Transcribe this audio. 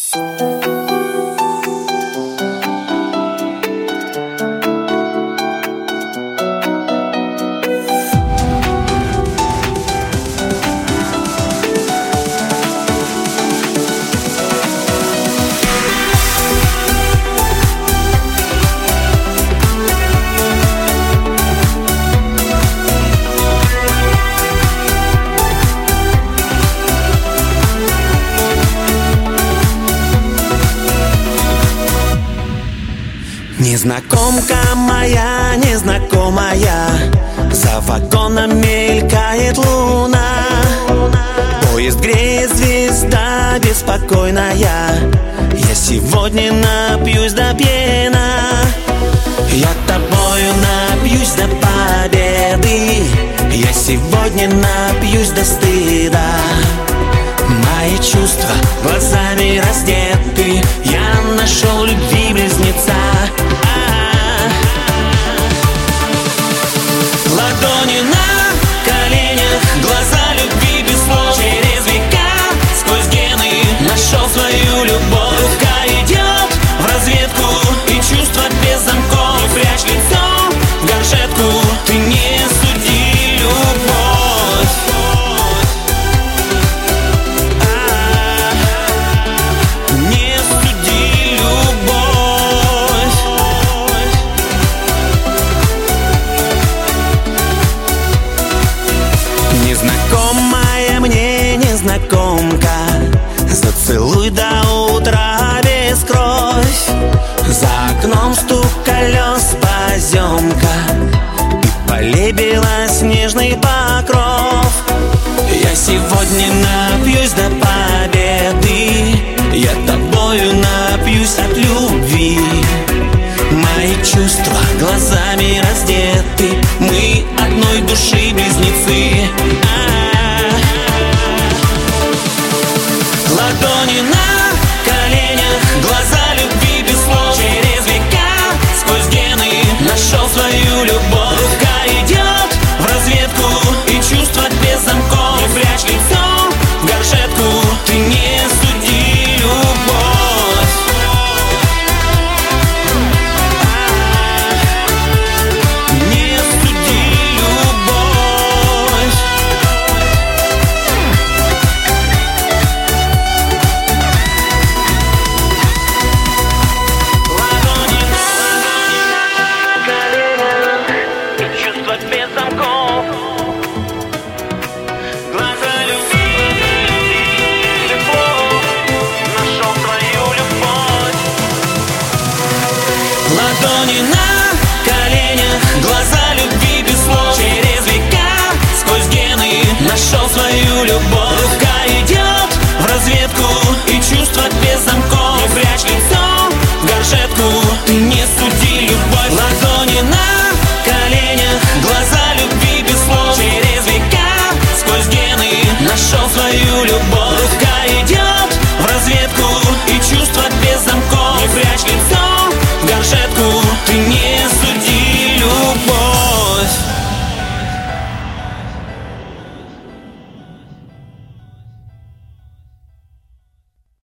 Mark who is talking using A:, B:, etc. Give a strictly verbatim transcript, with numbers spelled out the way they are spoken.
A: Незнакомка моя, незнакомая, за вагоном мелькает луна. Поезд греет, звезда беспокойная. Я сегодня напьюсь до пьяна. Я тобою напьюсь до победы. Я сегодня напьюсь до стыда. Мои чувства глазами раздеты. Я нашел любви близнеца. Ладони на коленях, глаза любви без слов. Через века, сквозь гены, нашел свою любовь. Рука идет в разведку, и чувства без замков. Не прячь лицо в горшетку, ты не суди любовь. А, не суди любовь. Незнакомая мне незнакомка, зацелуй до утра без кровь. За окном стук колес, поземка, и полей белоснежный покров. Я сегодня напьюсь до победы. Я тобою напьюсь от любви. Мои чувства глазами раздеты. Мы одной души близнецы. Ладони на коленях, глаза любви без слов. Через века, сквозь гены, нашел свою любовь. Рука идет в разведку, и чувства без замков. Не прячь лицо в горшетку, ты не суди любовь. Не суди любовь. Ладони на коленях, и чувства без замков. Глаза любви, любовь, нашел свою любовь. Ладони на коленях, глаза любви без слов. Через века, сквозь гены, нашел свою любовь.